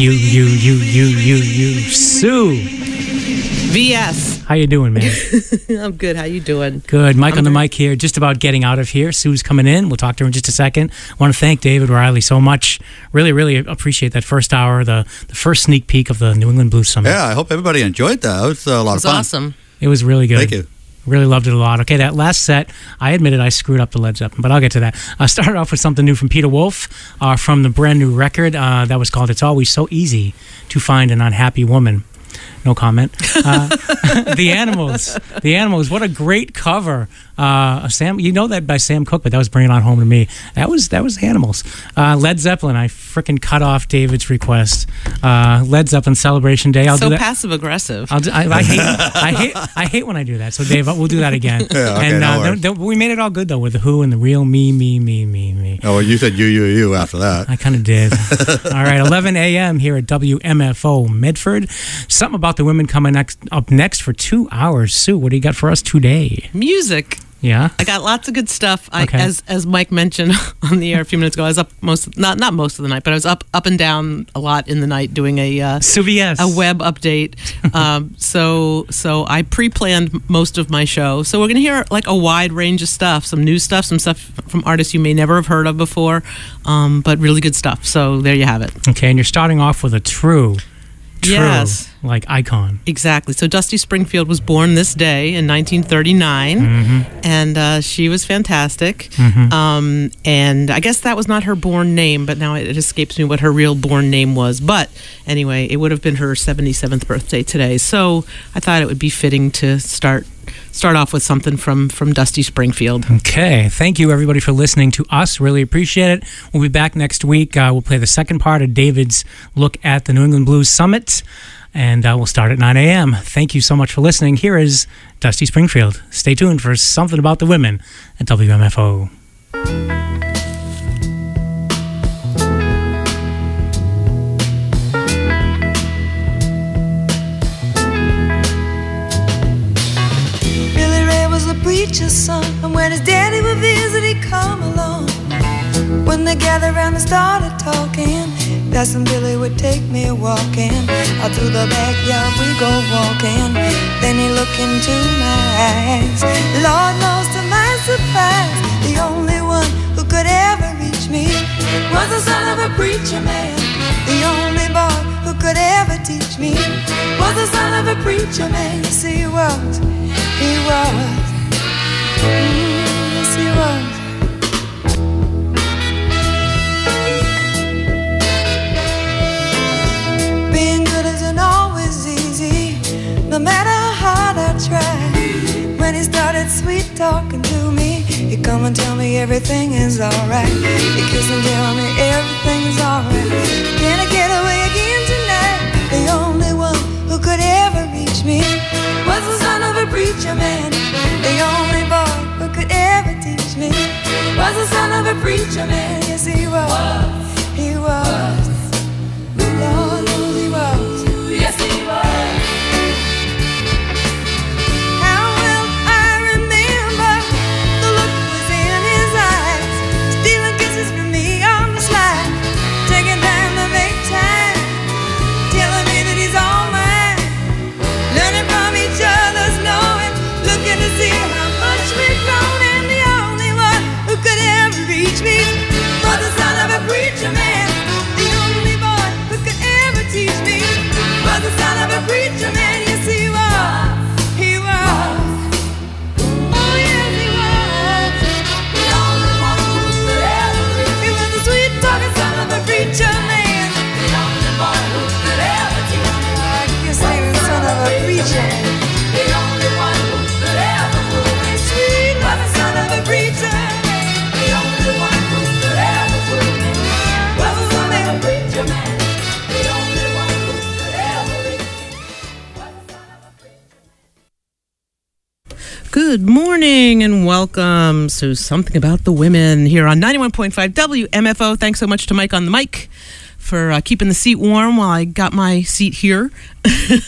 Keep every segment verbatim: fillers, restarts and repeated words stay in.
You, you, you, you, you, you, Sue. V S. How you doing, man? I'm good. How you doing? Good. Mike I'm on the very- mic here, just about getting out of here. Sue's coming in. We'll talk to her in just a second. I want to thank David Riley so much. Really, really appreciate that first hour, the, the first sneak peek of the New England Blues Summit. Yeah, I hope everybody enjoyed that. It was a lot It was of fun. awesome. It was really good. Thank you. Really loved it a lot. Okay, that last set, I admitted I screwed up the Led Zeppelin, but I'll get to that. I started off with something new from Peter Wolf, uh, from the brand new record uh, that was called It's Always So Easy to Find an Unhappy Woman. No comment. Uh, the Animals. The Animals. What a great cover. Uh, Sam, you know that by Sam Cooke, but that was Bring It On Home to Me. That was that was the Animals. Uh, Led Zeppelin. I freaking cut off David's request. Uh, Led Zeppelin Celebration Day. I'll so do that. passive aggressive. I'll do, I, I hate I hate I hate when I do that. So Dave, we'll do that again. Yeah, okay, and no uh, worries. don't- don't- we made it all good though with the Who and the real me, me, me, me, me. Oh, well, you said you, you, you after that. I kind of did. All right, eleven a.m. here at W M F O Medford. Something about the women coming next up next for two hours. Sue, what do you got for us today? Music. Yeah. I got lots of good stuff. I, Okay. as as Mike mentioned on the air a few minutes ago, I was up most not not most of the night, but I was up up and down a lot in the night doing a uh, Sue, yes. a web update. um, so so I pre-planned most of my show. So we're gonna hear like a wide range of stuff, some new stuff, some stuff from artists you may never have heard of before, um, but really good stuff. So there you have it. Okay, and you're starting off with a true, true, Yes. like icon. Exactly. So Dusty Springfield was born this day in nineteen thirty-nine, Mm-hmm. and uh, she was fantastic. Mhm. Um, and I guess that was not her born name, but now it, it escapes me what her real born name was. But anyway, it would have been her seventy-seventh birthday today. So I thought it would be fitting to start start off with something from from Dusty Springfield. Okay, thank you everybody for listening to us. Really appreciate it. We'll be back next week. Uh, we'll play the second part of David's look at the New England Blues Summit, and uh, we'll start at nine a.m. Thank you so much for listening. Here is Dusty Springfield. Stay tuned for something about the women at W M F O. Billy Ray was the preacher's son, and when his daddy would visit, he'd come along. When they gathered around and started talking, Cousin Billy would take me walking. Out through the backyard we go walking. Then he looked into my eyes. Lord knows to my surprise, the only one who could ever reach me was the son of a preacher man. The only boy who could ever teach me was the son of a preacher man. Yes, he was. He was. Mm, yes, he was. Being good isn't always easy, no matter how hard I try. When he started sweet talking to me, he'd come and tell me everything is alright. He'd kiss and tell me everything's alright. Can I get away again tonight? The only one who could ever reach me was the son of a preacher man. The only boy who could ever teach me was the son of a preacher man. Yes, he was. He was. Lord knows he was. Yes, he was. How well I remember the look was in his eyes, stealing kisses from me on the slide, taking time to make time, telling me that he's all mine, learning from each other's knowing, looking to see how much we've grown. And the only one who could ever reach me was the son of a preacher man. The only boy who could ever teach me was the son of a preacher man. Yes, he was. He was. Oh, yes, he was. The only one who could ever reach me. He was the sweet talking son of a preacher man. The only boy who could ever teach me. I guess he was son of a preacher. The only one who could ever fool me. Sweet was the son of a preacher man. The only one who could ever fool me was the son of a preacher man. The only one who could ever reach me was the son of a preacher man. Good morning and welcome to Something About the Women here on ninety-one point five W M F O. Thanks so much to Mike on the mic for uh, keeping the seat warm while I got my seat here.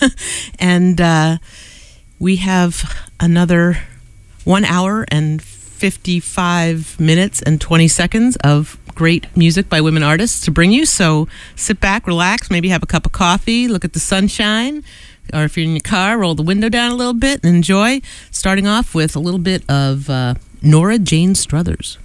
and uh, we have another one hour and fifty-five minutes and twenty seconds of great music by women artists to bring you. So sit back, relax, maybe have a cup of coffee, look at the sunshine, or if you're in your car, roll the window down a little bit and enjoy. Starting off with a little bit of uh, Nora Jane Struthers.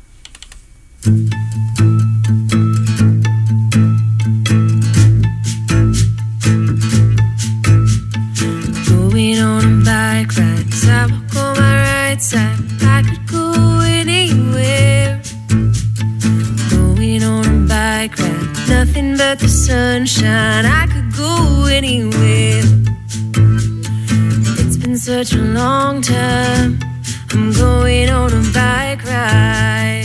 Going on a bike ride, sidewalk on my right side. I could go anywhere. Going on a bike ride, nothing but the sunshine. I could go anywhere. It's been such a long time. I'm going on a bike ride.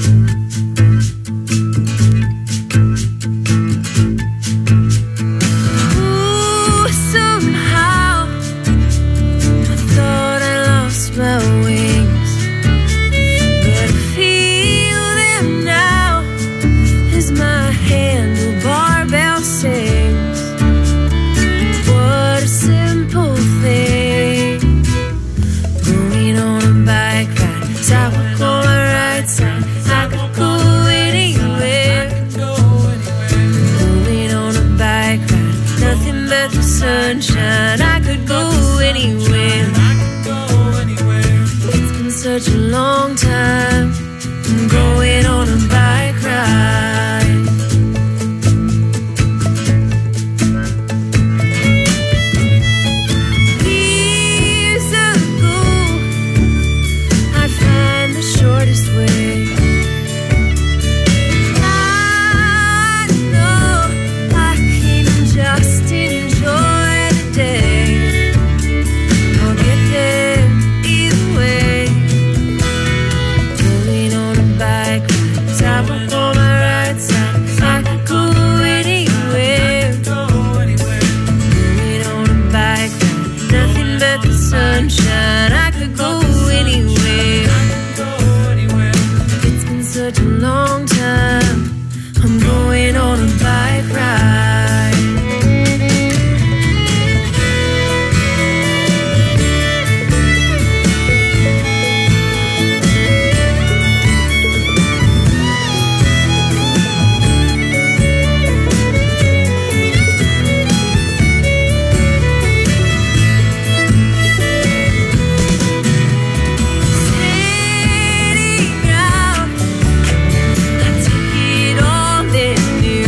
Ooh, somehow I thought I lost my wings, but I feel them now as my handlebar bell sings. What a simple thing. Going on a bike ride, sidewalk on my right side. I could go anywhere. Going on a bike ride, nothing but the sunshine. I could go anywhere. It's been such a long time. I'm going on a bike ride. Years ago, I'd find the shortest way. I know I can just enjoy the day. I'll get there either way. Going on a bike ride, sidewalk on my right side. I could go anywhere. Going on a bike ride, nothing but the sunshine. I could go anywhere. It's been such a long time. I'm going on a bike ride. Sitting out, I take it all in you.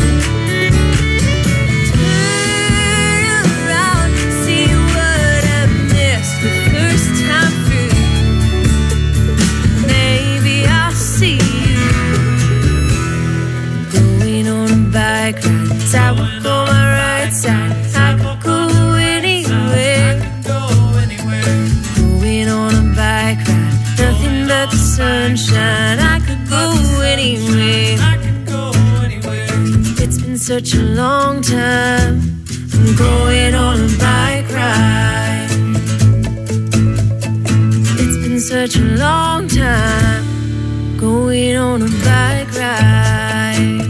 Turn around, see what I missed the first time through. Maybe I'll see you. Going on a bike ride, sidewalk on my right side. I could go anywhere. Going on a bike ride, nothing but the sunshine. I could go anywhere. It's been such a long time. I'm going on a bike ride. It's been such a long time. Going on a bike ride.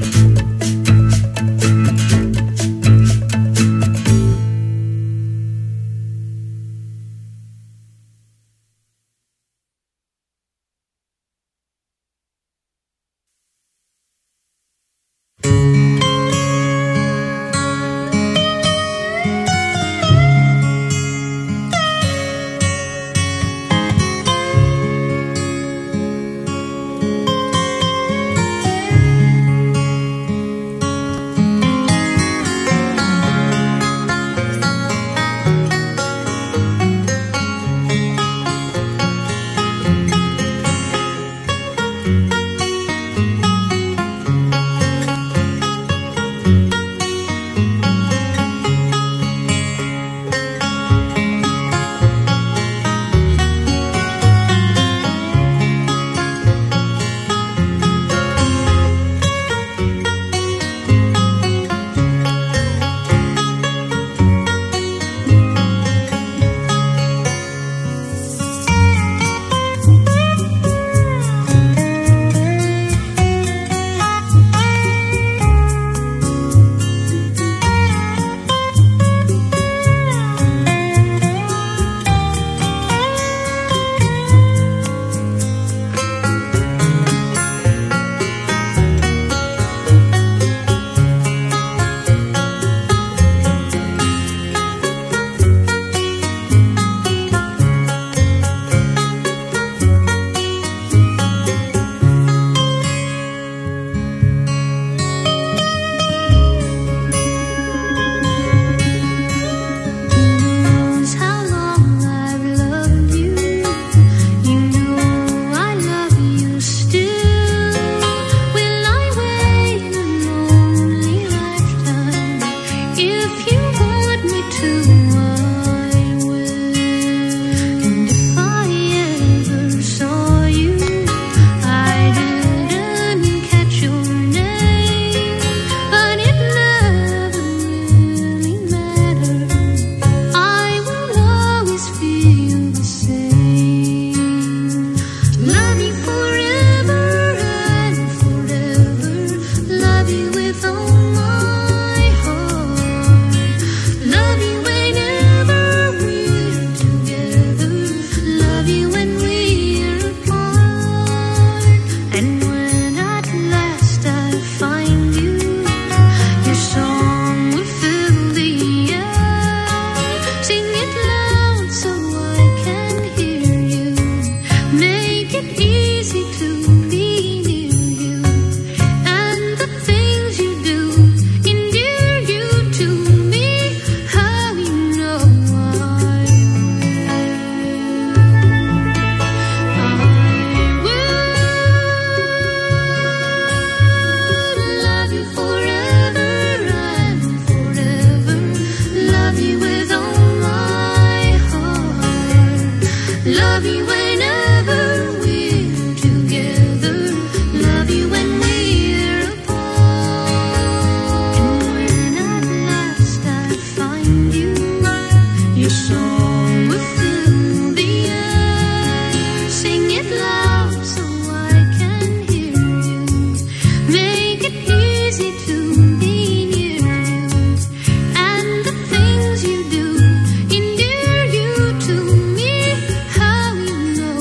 it loud so I can hear you. Make it easy to be near you. And the things you do endear you to me. How you know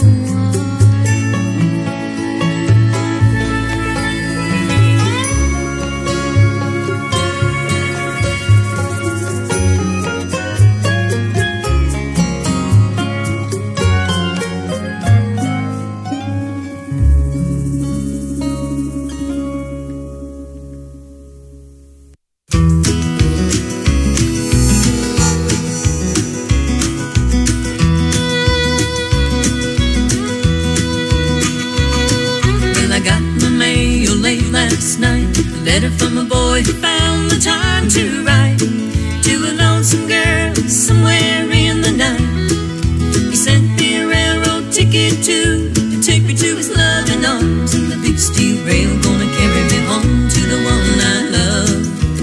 Well, I got my mail late last night, a letter from a boy who found the time to write to a lonesome girl somewhere in the night. He sent me a railroad ticket too, to take me to his loving arms, and the big steel rail gonna carry me home to the one I love.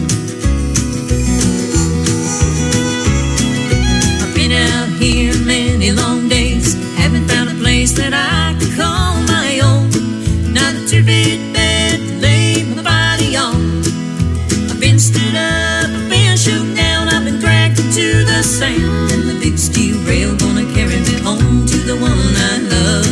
I've been out here many long days, haven't found a place that I can call my own. Not a two-bit bed to lay my body on. I've been stood up, I've been shook down, I've been dragged into the sand, and the big steel rail gonna carry me home to the one I love.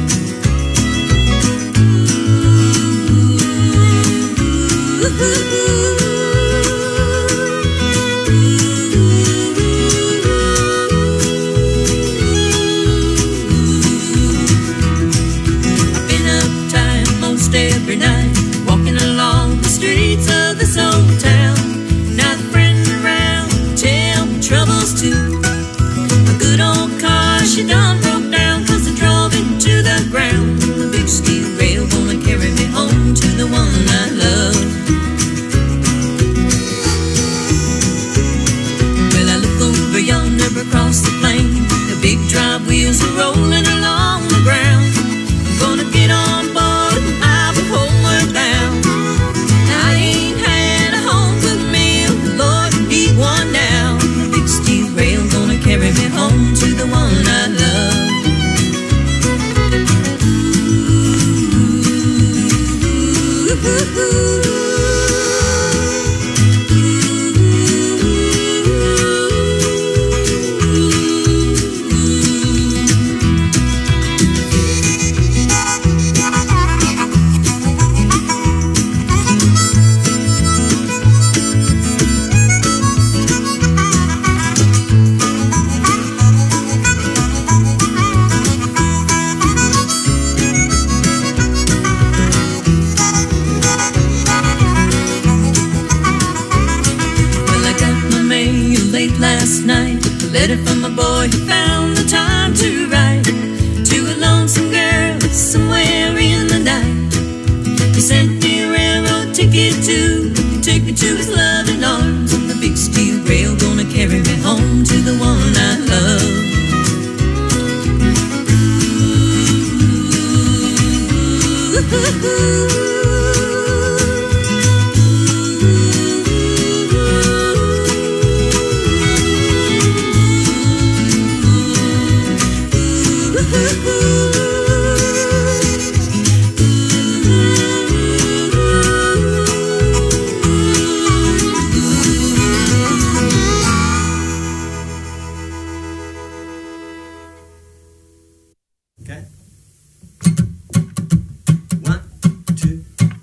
I've been uptight most every night, walking along the streets of this old town. Not a friend around, tell me troubles too. A good old car, she done broke down, cause I drove into the ground. The big steel rail gonna carry me home to the one I love. Well, I look over yonder across the plain, the big drive wheels are rolling along the ground. I'm gonna get on board and I'll be homeward bound. I ain't had a home-cooked meal, Lord, I need one now. The big steel rail gonna carry me home to the one I love. Well, I got my mail late last night, a letter from a boy who found the time to write to a lonesome girl somewhere in the night. He sent me a railroad ticket too, to take me to his loving arms, and the big steel rail gonna carry me home to the one I love. Okay. One, two.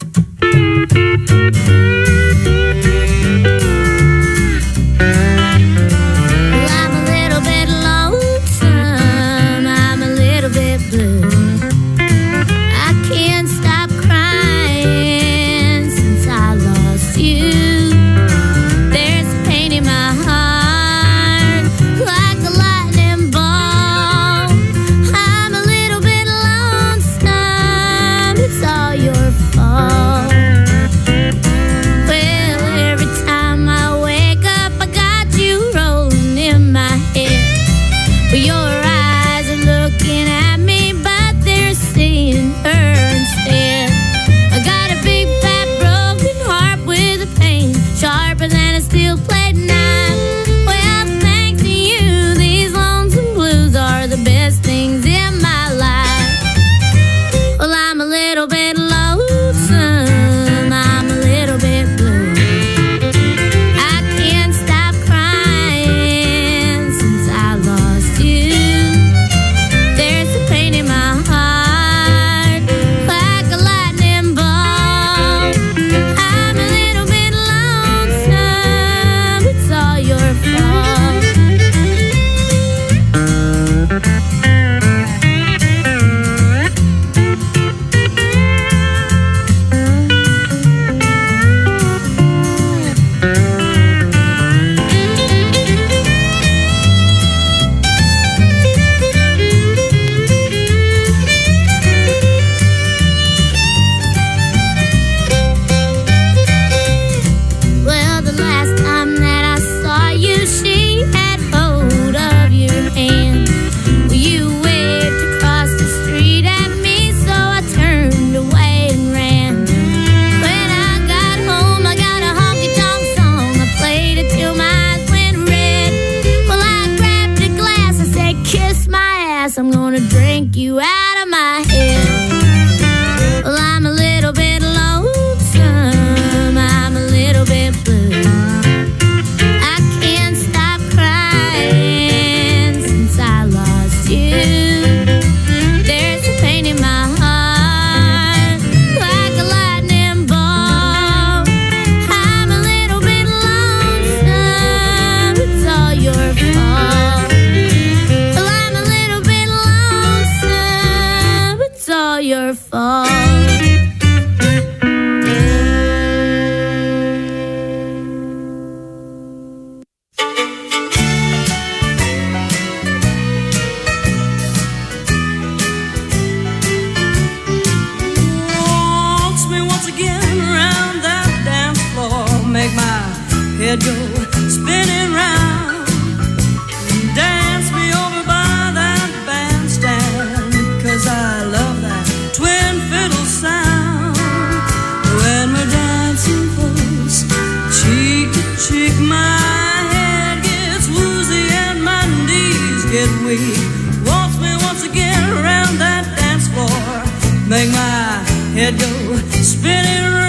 Well, I'm a little bit lonesome, I'm a little bit blue. I can't stop crying since I lost you. There's pain in my heart, like a lightning bolt. I'm a little bit lonesome, it's all your fault. my head. Well, I'm a little bit lonesome, I'm a little bit blue. I can't stop crying since I lost you. There's a pain in my heart, like a lightning bolt. I'm a little bit lonesome, it's all your fault. Well, I'm a little bit lonesome, it's all your fault. Waltz me once again around that dance floor, make my head go spinning round. Dance me over by that bandstand, 'cause I love that twin fiddle sound. When we're dancing close, cheek to cheek, my head gets woozy and my knees get weak. Waltz me once again around that dance floor, make my head go spinning round.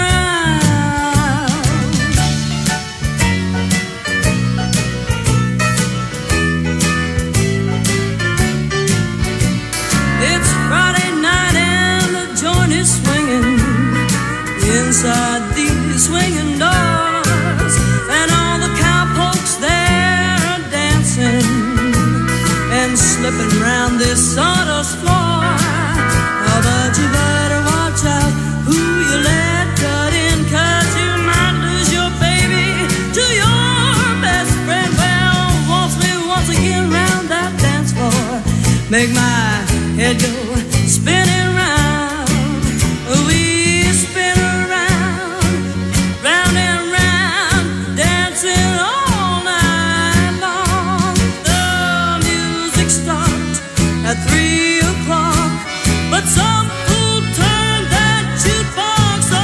It's Friday night and the joint is swinging inside these swinging doors, and all the cowpokes there are dancing and slipping round this sawdust floor. Oh, but you better watch out who you let cut in, 'cause you might lose your baby to your best friend. Well, waltz me once again round that dance floor, make my head go spinning round. We spin around, round and round, dancing all night long. The music stopped at three o'clock, but some fool turned that jukebox on.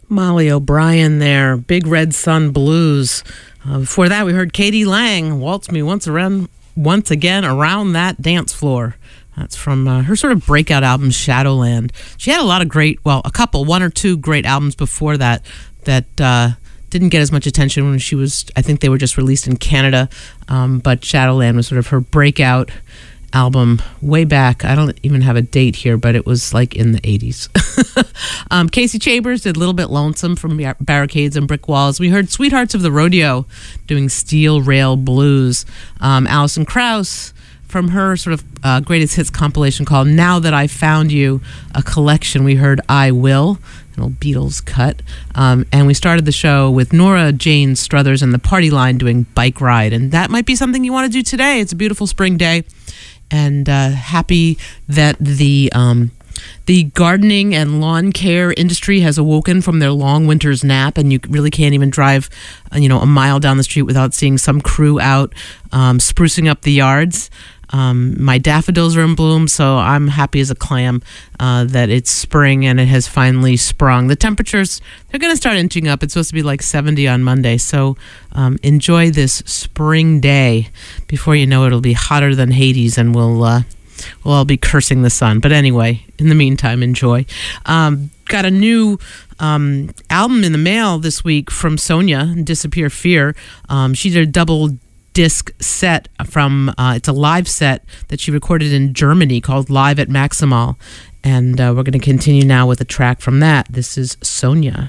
Molly O'Brien there, Big Red Sun Blues. Uh, before that, we heard Katie Lang, Waltz Me Once Around, Once Again Around That Dance Floor. That's from uh, her sort of breakout album, Shadowland. She had a lot of great, well, a couple, one or two great albums before that, that uh, didn't get as much attention when she was, I think they were just released in Canada, um, but Shadowland was sort of her breakout album way back. I don't even have a date here, but it was like in the eighties. um, Casey Chambers did Little Bit Lonesome from Bar- Barricades and Brick Walls. We heard Sweethearts of the Rodeo doing Steel Rail Blues. Um, Alison Krauss from her sort of uh, greatest hits compilation called Now That I Found You, a collection. We heard I Will, an old Beatles cut. Um, and we started the show with Nora Jane Struthers and the Party Line doing Bike Ride. And that might be something you want to do today. It's a beautiful spring day. And uh, happy that the um, the gardening and lawn care industry has awoken from their long winter's nap, and you really can't even drive, uh, you know, a mile down the street without seeing some crew out um, sprucing up the yards. Um, my daffodils are in bloom, so I'm happy as a clam uh, that it's spring and it has finally sprung. The temperatures, they're going to start inching up. It's supposed to be like seventy on Monday, so um, enjoy this spring day. Before you know it, it'll be hotter than Hades, and we'll, uh, we'll all be cursing the sun. But anyway, in the meantime, enjoy. Um, got a new um, album in the mail this week from Sonia, Disappear Fear. Um, she did a double disc set from uh, it's a live set that she recorded in Germany called Live at Maximal, and uh, we're going to continue now with a track from that. This is Sonia.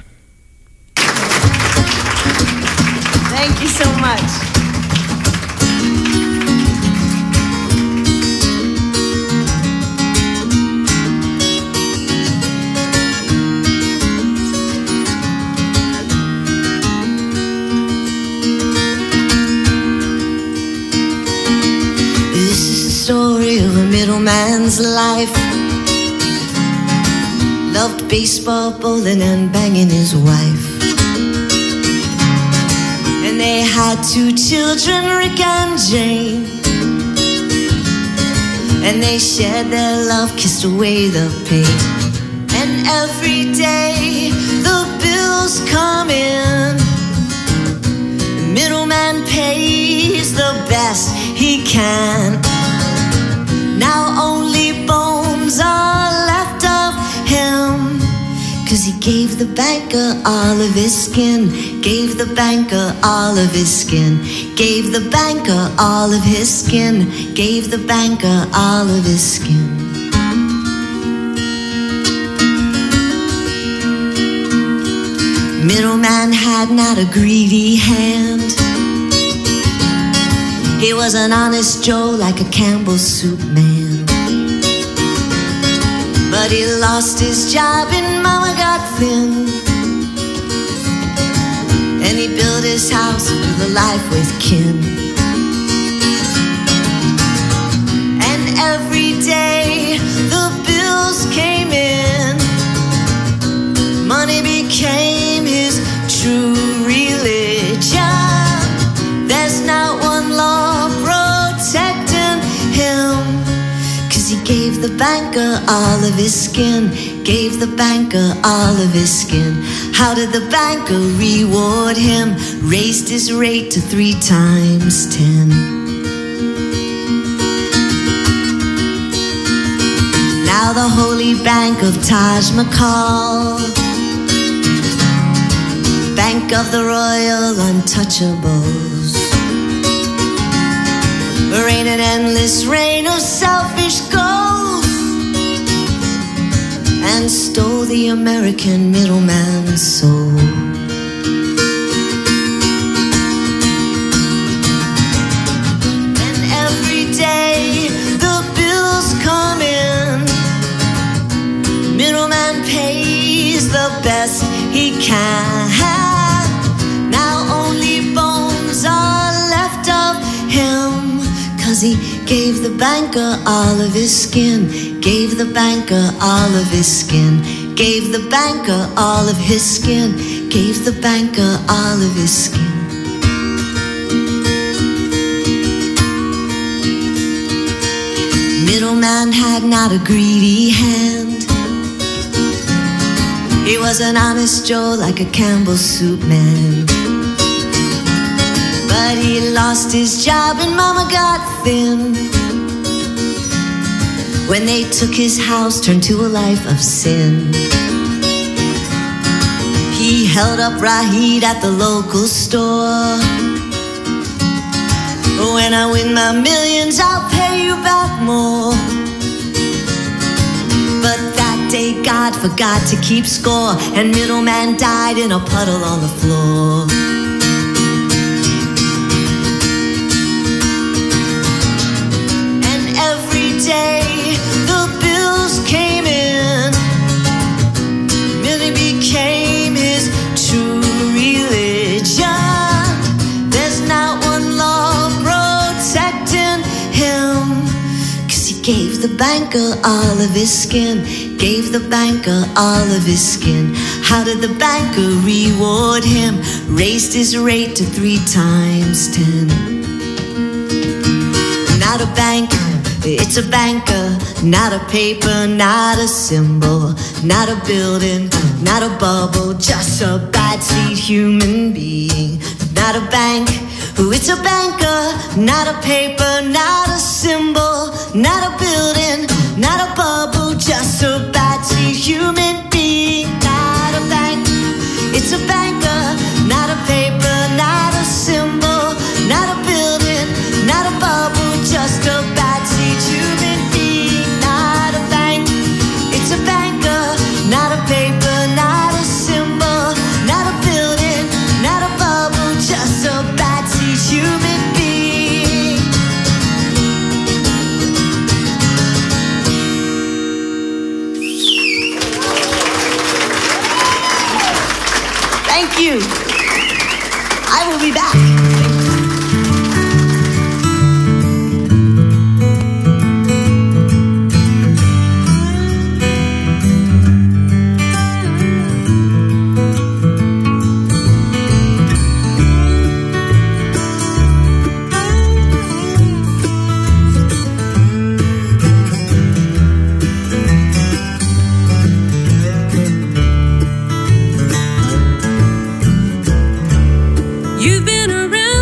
Thank you so much. Story of a middleman's life. Loved baseball, bowling, and banging his wife. And they had two children, Rick and Jane. And they shared their love, kissed away the pain. And every day the bills come in. The middleman pays the best he can. Now only bones are left of him, 'cause he gave the banker all of his skin. Gave the banker all of his skin. Gave the banker all of his skin. Gave the banker all of his skin. Middleman had not a greedy hand. He was an honest Joe, like a Campbell's soup man. But he lost his job and mama got thin. And he built his house with a life with kin. And every day the bills came in. Money became his true religion. There's not one law protecting him, 'cause he gave the banker all of his skin. Gave the banker all of his skin. How did the banker reward him? Raised his rate to three times ten. Now the holy bank of Taj Mahal, bank of the royal untouchables, rain an endless rain of selfish gold, and stole the American middleman's soul. And every day the bills come in. Middleman pays the best he can. Now only bones are left of him, 'cause he gave the banker all of his skin. Gave the banker all of his skin. Gave the banker all of his skin. Gave the banker all of his skin. Middleman had not a greedy hand. He was an honest Joe like a Campbell soup man. But he lost his job and Mama got thin. When they took his house, turned to a life of sin. He held up Rahid at the local store. When I win my millions, I'll pay you back more. But that day God forgot to keep score, and middleman died in a puddle on the floor. And every day the bills came in, Millie became his true religion. There's not one law protecting him, 'cause he gave the banker all of his skin. Gave the banker all of his skin. How did the banker reward him? Raised his rate to three times ten. Not a banker, it's a banker. Not a paper, not a symbol. Not a building, not a bubble. Just a bad seed human being. Not a bank, oh, it's a banker. Not a paper, not a symbol. Not a building, not a bubble. Just a bad seed human being. Not a bank, it's a banker. Not a paper, not a symbol. Not a building, not a bubble. Just a bad seed human being. Not a bank, it's a banker. Not a paper, not a symbol. Not a building, not a bubble. Just a bad seed human being. Thank you. I will be back. You've been around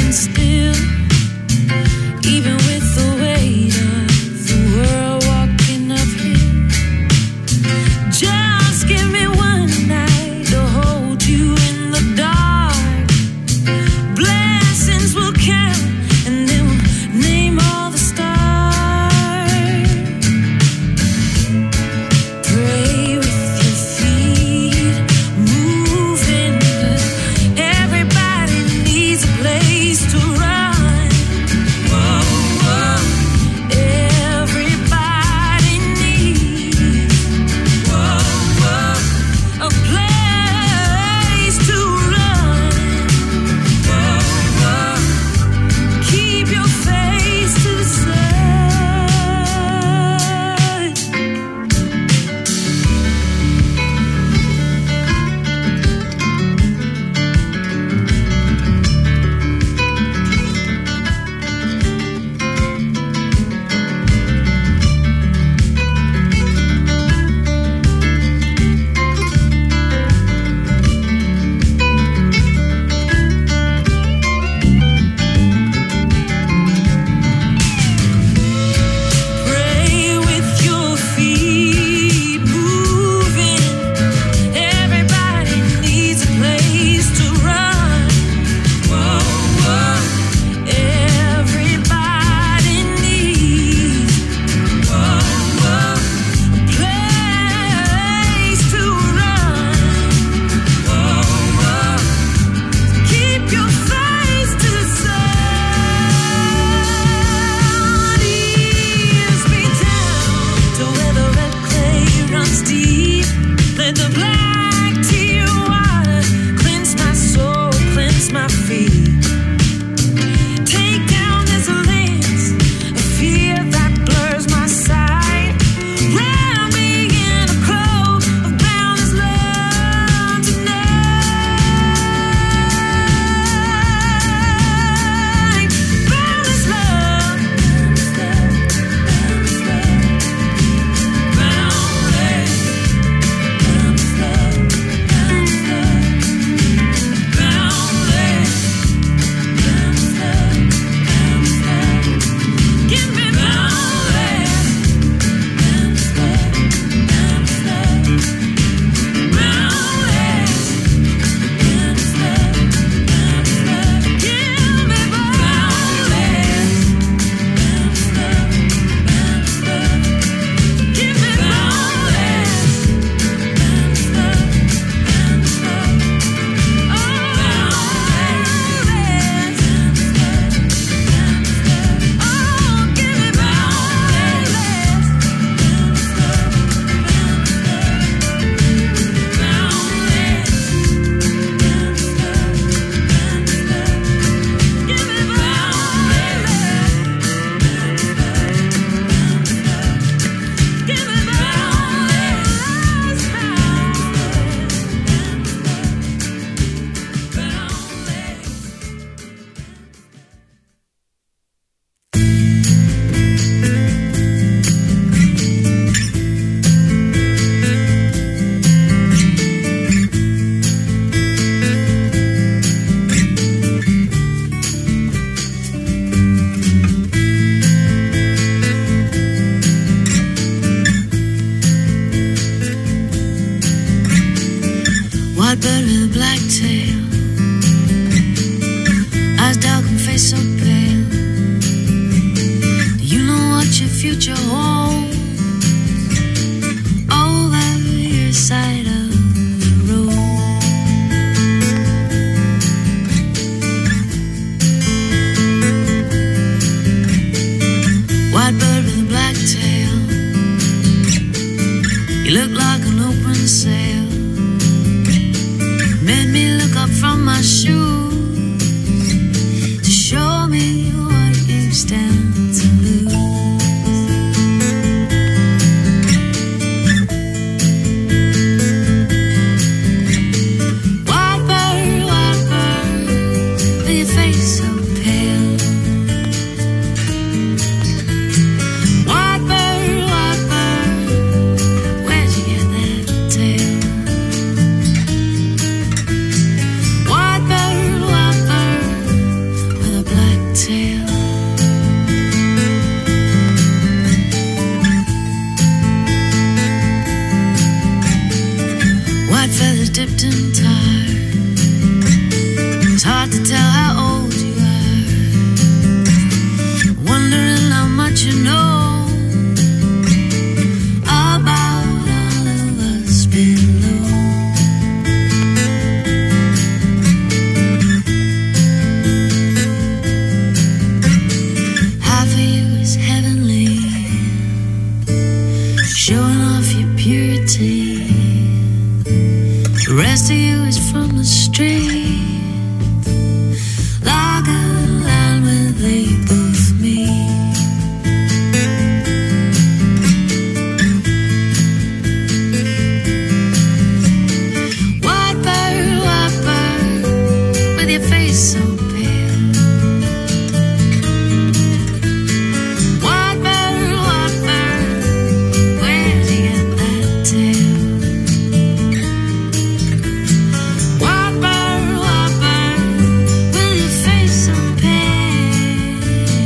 standing still, even with the weight of the world walking uphill. Just give me one night to hold you in the dark. Blessings will count, and then we'll name all the stars. Pray with your feet moving. Everybody needs a place to run. Whoa, whoa. Everybody needs, whoa, whoa, a place to run. Whoa, whoa. Keep your face to the sun. Pray with your feet moving. Everybody needs a place to run. Whoa, whoa. Everybody needs, whoa, whoa, a place to run. Whoa, whoa. Keep your face to the sun. Ease me down to where the red clay runs deep. Let the black tea water cleanse my soul, cleanse my feet. Take down this lens of fear that blurs my sight. Wrap me in a cloak of boundless love tonight. Boundless love, boundless love, boundless love. Boundless, boundless love, boundless love. Boundless, boundless love, boundless love. Give me boundless, boundless love, boundless love. Boundless, boundless love, boundless love. Give me boundless, boundless love, boundless love. Give me boundless, boundless love, boundless love. Oh, boundless, boundless love, boundless love. Oh, give me boundless, boundless love, boundless love. Boundless, boundless love, boundless love. Give me boundless, boundless love, boundless love. Give me boundless, White bird with a black tail, eyes dark and face so pale. You know what your future holds over your side of the road. White bird with a black tail, you look like an open sail. Made me look up from my shoes to show me what you stand to lose. so pale. White bird, white bird, where'd you get that tail? White bird, white bird, with your face so pale.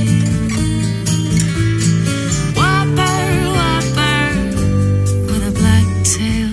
White bird, white bird, with a black tail.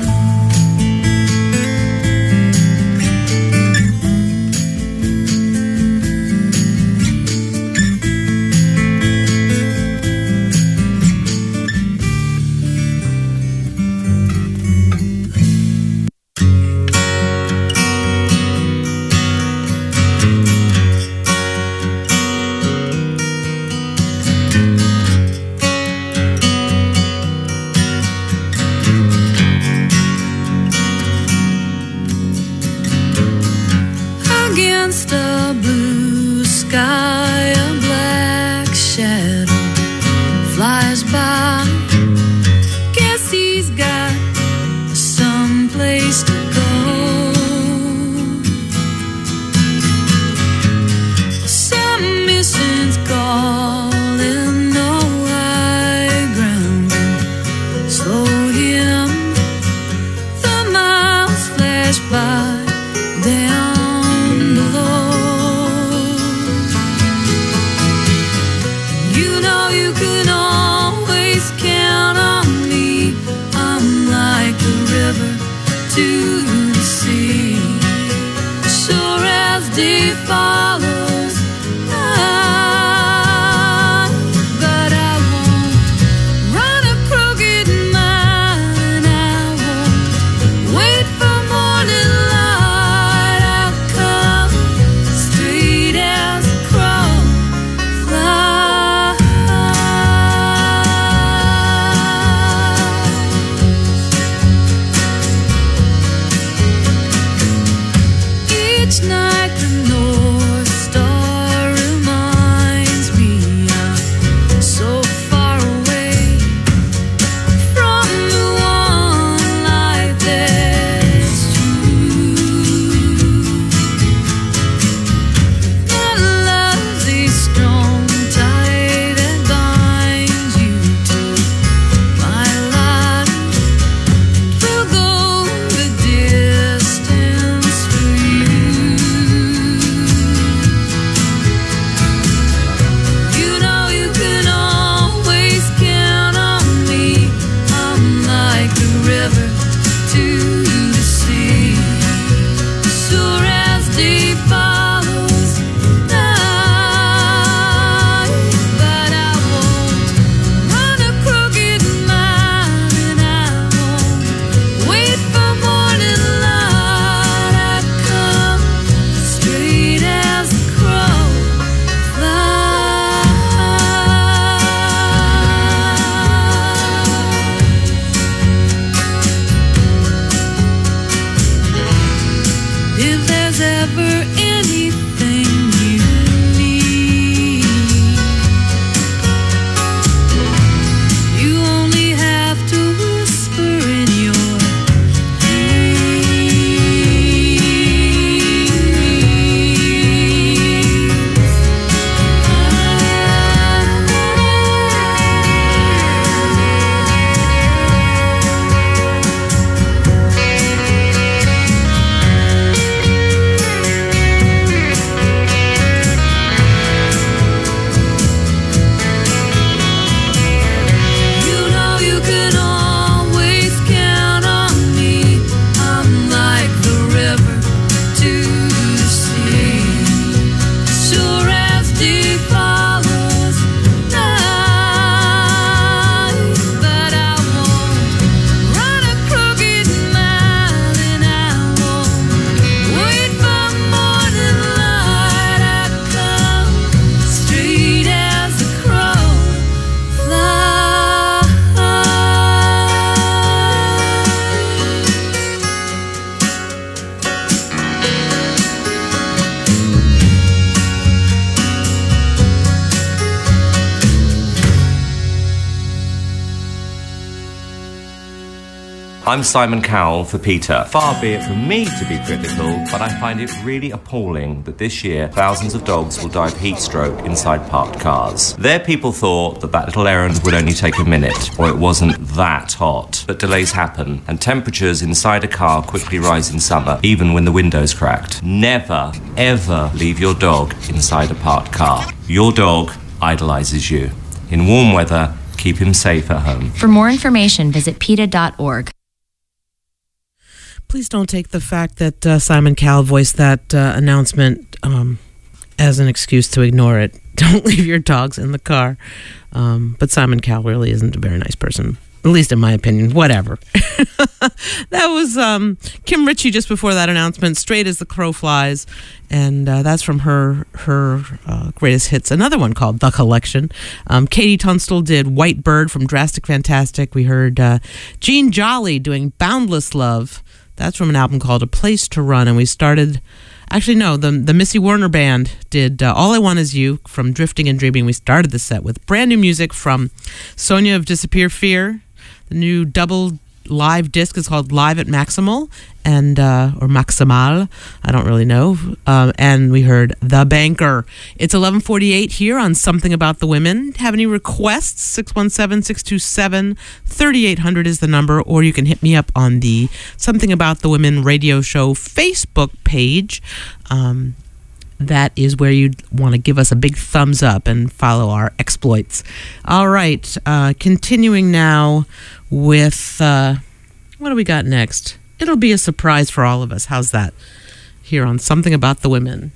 I'm Simon Cowell for Peter. Far be it from me to be critical, but I find it really appalling that this year thousands of dogs will die of heat stroke inside parked cars. Their people thought that that little errand would only take a minute, or it wasn't that hot. But delays happen, and temperatures inside a car quickly rise in summer, even when the window's cracked. Never, ever leave your dog inside a parked car. Your dog idolizes you. In warm weather, keep him safe at home. For more information, visit PETA dot org. Please don't take the fact that uh, Simon Cowell voiced that uh, announcement um, as an excuse to ignore it. Don't leave your dogs in the car. Um, but Simon Cowell really isn't a very nice person, at least in my opinion. Whatever. That was um, Kim Ritchie just before that announcement, Straight as the Crow Flies. And uh, that's from her her uh, greatest hits. Another one called The Collection. Um, Katie Tunstall did White Bird from Drastic Fantastic. We heard uh, Gene Jolly doing Boundless Love. That's from an album called A Place to Run. And we started, actually, no, the, the Missy Werner Band did uh, All I Want Is You from Drifting and Dreaming. We started the set with brand new music from Sonia of Disappear Fear. The new double live disc is called Live at Maximal, and uh, or Maximal, I don't really know. Um, and we heard The Banker. It's eleven forty-eight here on Something About the Women. Have any requests? six one seven, six two seven, three eight zero zero is the number, or you can hit me up on the Something About the Women radio show Facebook page. Um, that is where you want to give us a big thumbs up and follow our exploits. All right, uh, continuing now with, uh, what do we got next? It'll be a surprise for all of us. How's that? Here on Something About the Women.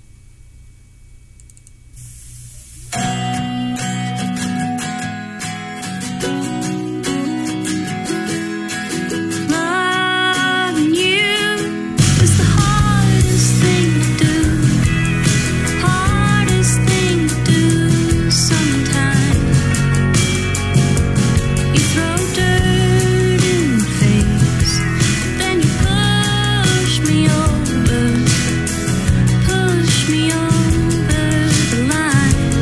Loving you is the hardest thing to do. Hardest thing to do sometimes. You throw dirt in the face, then you push me over, push me over the line.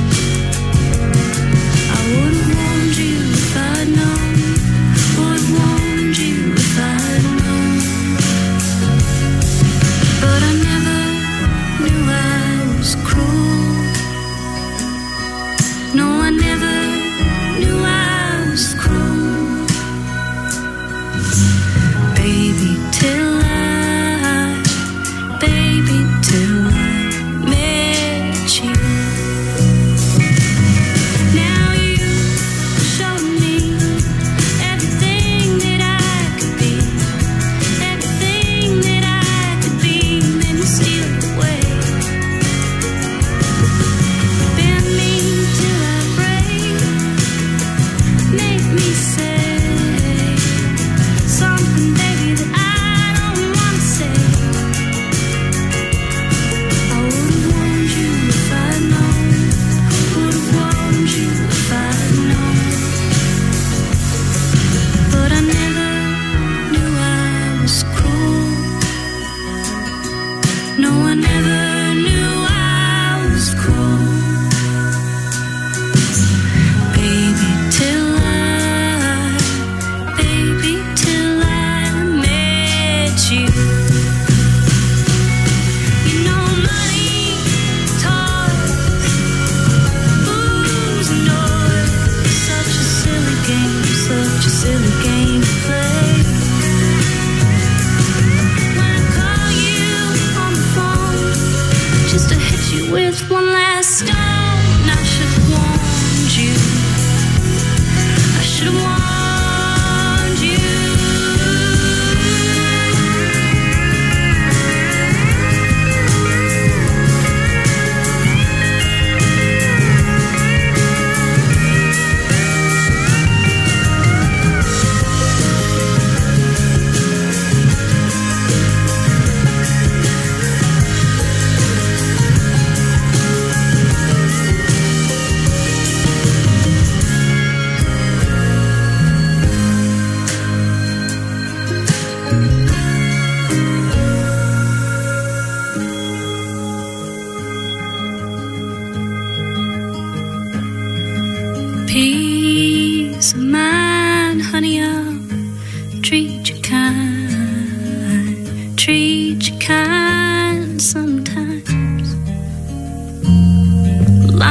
I would've warned you if I'd known, would've warned you if I'd known. But I never knew I was cruel. No, I never knew I was cruel. Baby, till I, baby, till I met you. Now you showed me everything that I could be, everything that I could be, then you steal away. Bend me till I break, make me say something, baby, that I don't want to say. I would've warned you if I'd known, would've warned you if I'd known. But I never knew I was cruel. No, I never knew I was cruel. Baby, till I, baby, till I met you. You know money talks, booze and noise. Such a silly game, such a silly game to play. When I call you on the phone, just to hit you with one last stone, I should've warned you. I should've warned you. Peace of mind, honey, I'll treat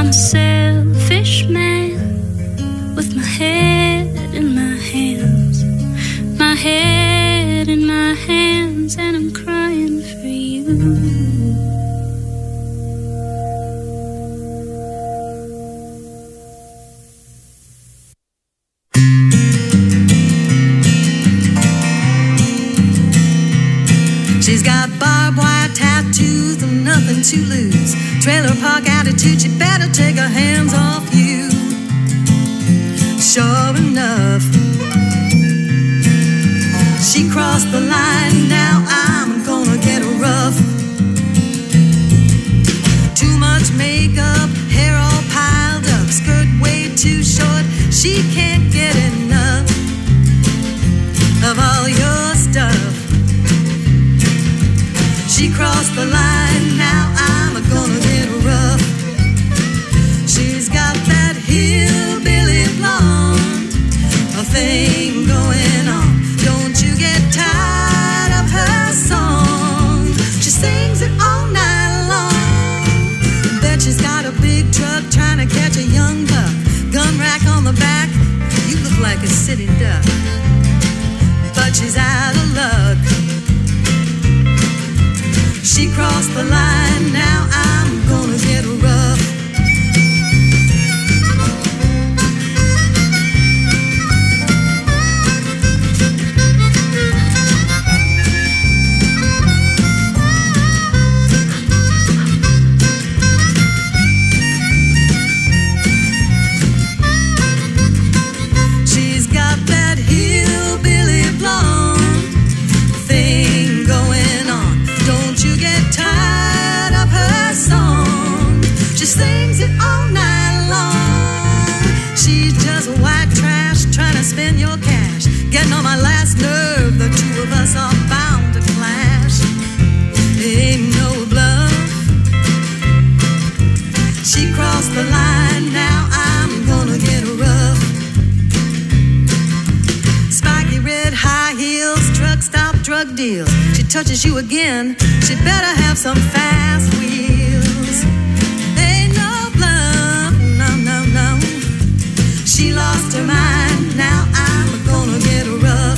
I'm a selfish man with my head in my hands, my head in my hands, and I'm crying for you. She's got barbed wire tattoos and nothing to lose. Trailer park attitude, she better take her hands off you. Sure enough, she crossed the line, now I'm gonna get her rough. Too much makeup, hair all piled up, skirt way too short, she can't get enough of all your stuff. She crossed the line, now I'm gonna get her rough. She's got that hillbilly blonde, a thing going on. Don't you get tired of her song? She sings it all night long. Bet she's got a big truck trying to catch a young buck. Gun rack on the back, you look like a city duck. But she's out of luck. She crossed the line, now I'm gonna get her rough. She's got that hillbilly blonde thing going on. Don't you get tired of her song? She sings it all night long. She's just white trash trying to spend your cash, getting on my last nerve. The two of us are bound to clash. Ain't no bluff. She crossed the line, now I'm gonna get her rough. Spiky red high heels, truck stop drug deals. She touches you again, she better have some fast wheels. Ain't no bluff, no, no, no. She lost her mind, now I'm gonna get her rough.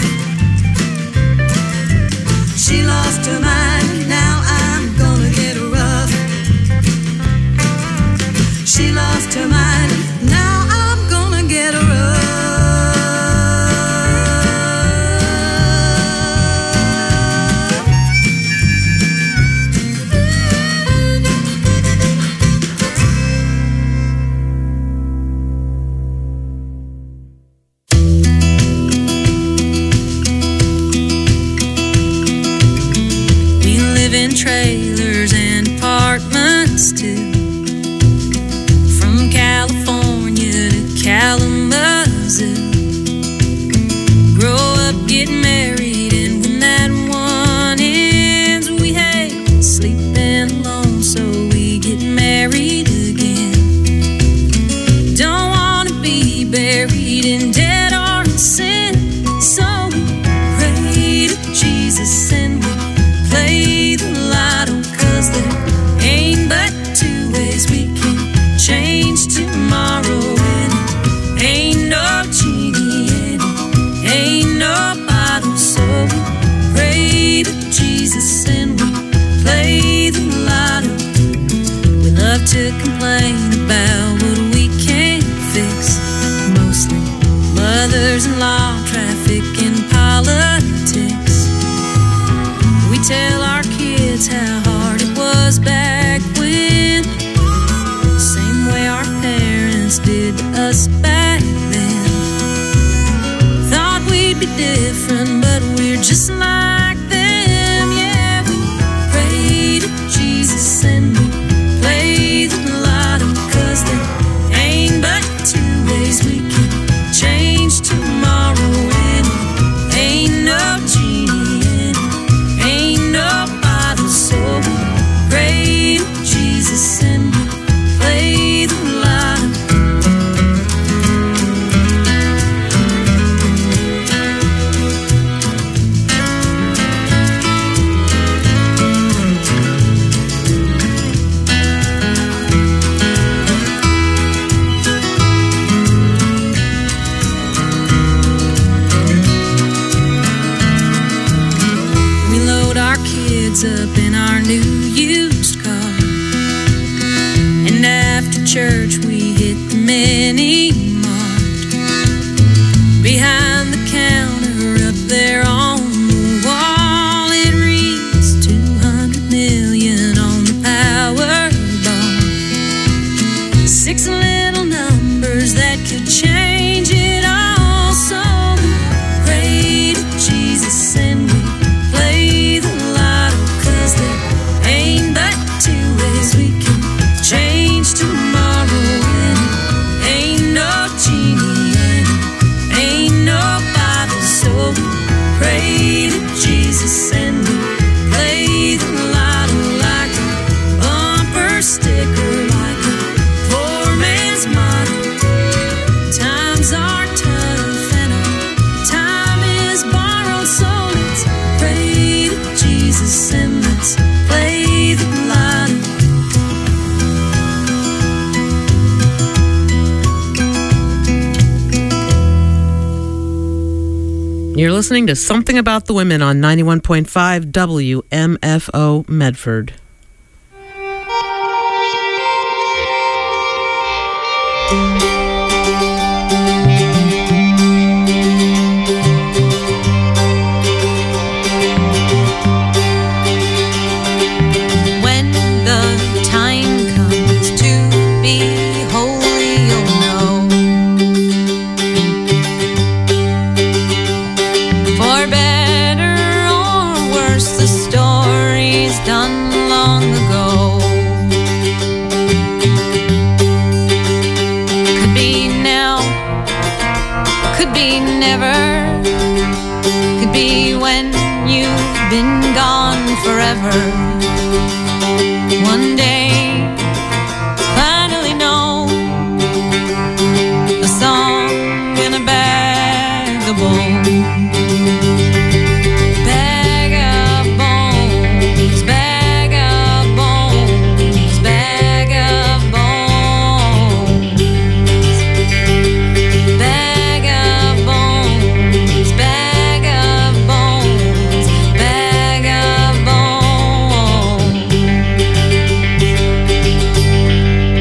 She lost her mind, now I'm gonna get her rough. She lost her mind, now I'm gonna get her rough. We live in trailers and apartments too. From California to Kalamazoo. Grow up, get married, and when that one ends, we hate sleeping alone, so we get married again. Don't wanna be buried in debt or in sin, so we pray to Jesus and we play the lotto, 'cause there ain't but two ways we can change tomorrow, and it ain't no genie and it ain't no bottle, so we pray to Jesus and we play the lotto. We love to complain about what we can't fix, mostly mothers-in-law, traffic and politics. We tell our kids how hard it was back when, same way our parents did to us back then. Thought we'd be different, but we're just like them. Yeah, we pray to Jesus and we play the lotto, 'cause there ain't but two ways we can change tomorrow, and it ain't no genie and it ain't no bottle, so we pray to Jesus and we play the lotto. church, we hit the mini mart. Behind the counter, up there on the wall, it reads two hundred million on the power bar. Six little numbers that could change it all. So we pray to Jesus and we play the lotto, 'cause there ain't but two ways we can change tomorrow, and it ain't no genie and it ain't no Bible. So we pray to Jesus and we play the lotto like a bumper sticker, like a poor man's motto. Times are tough and our time is borrowed, so let's pray to Jesus and let's play the lotto. You're listening to Something About the Women on ninety-one point five W M F O Medford. Thank you.